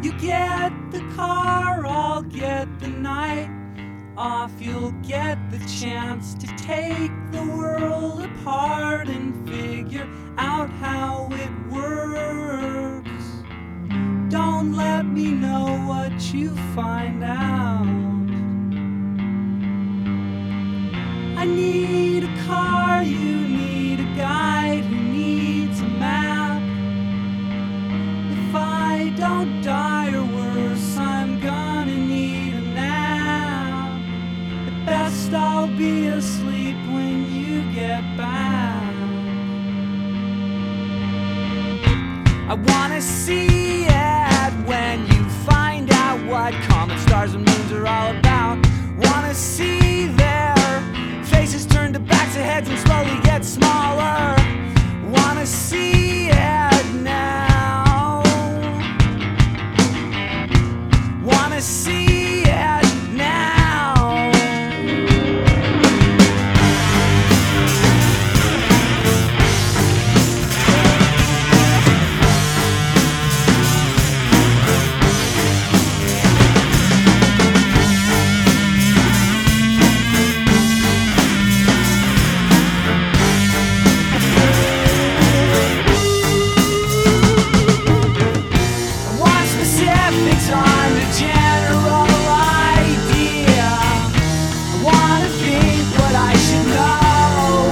You get the car, I'll get the night off. You'll get the chance to take the world apart and figure out how it works. Don't let me know what you find out. I need a car, you need a guide who needs a map. If I don't die or worse, I'm gonna need a nap. At best I'll be asleep when you get back. I wanna see it when you find out what comet stars and moons are all about. Wanna see their faces turn to backs to heads and slowly get smaller. Wanna see it now. Wanna see it now. On the general idea, I wanna think what I should know.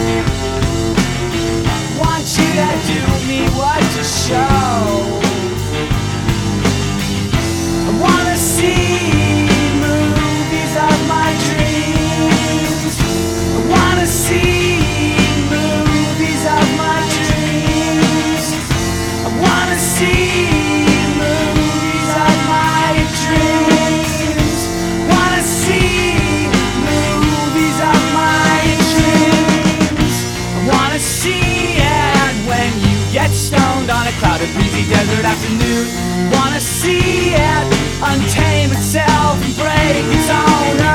Want you to do me what to show. I wanna see movies of my dreams. I wanna see movies of my dreams. I wanna see stoned on a clouded, breezy desert afternoon. Wanna see it untame itself and break its own